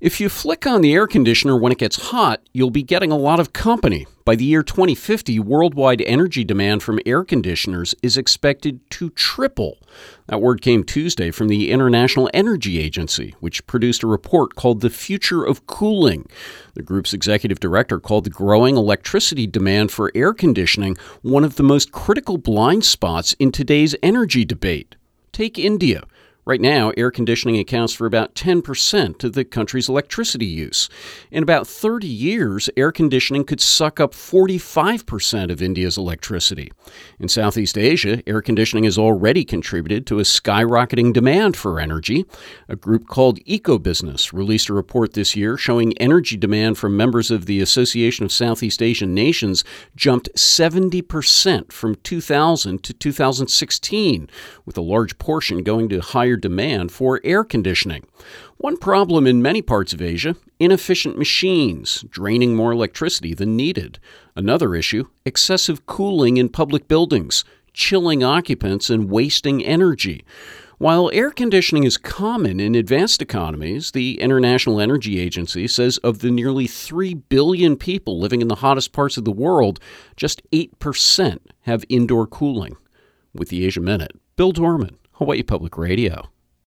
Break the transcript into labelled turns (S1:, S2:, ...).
S1: If you flick on the air conditioner when it gets hot, you'll be getting a lot of company. By the year 2050, worldwide energy demand from air conditioners is expected to triple. That word came Tuesday from the International Energy Agency, which produced a report called The Future of Cooling. The group's executive director called the growing electricity demand for air conditioning one of the most critical blind spots in today's energy debate. Take India. Right now, air conditioning accounts for about 10% of the country's electricity use. In about 30 years, air conditioning could suck up 45% of India's electricity. In Southeast Asia, air conditioning has already contributed to a skyrocketing demand for energy. A group called EcoBusiness released a report this year showing energy demand from members of the Association of Southeast Asian Nations jumped 70% from 2000 to 2016, with a large portion going to higher demand for air conditioning. One problem in many parts of Asia, inefficient machines, draining more electricity than needed. Another issue, excessive cooling in public buildings, chilling occupants and wasting energy. While air conditioning is common in advanced economies, the International Energy Agency says of the nearly 3 billion people living in the hottest parts of the world, just 8% have indoor cooling. With the Asia Minute, Bill Dorman, Hawaii Public Radio.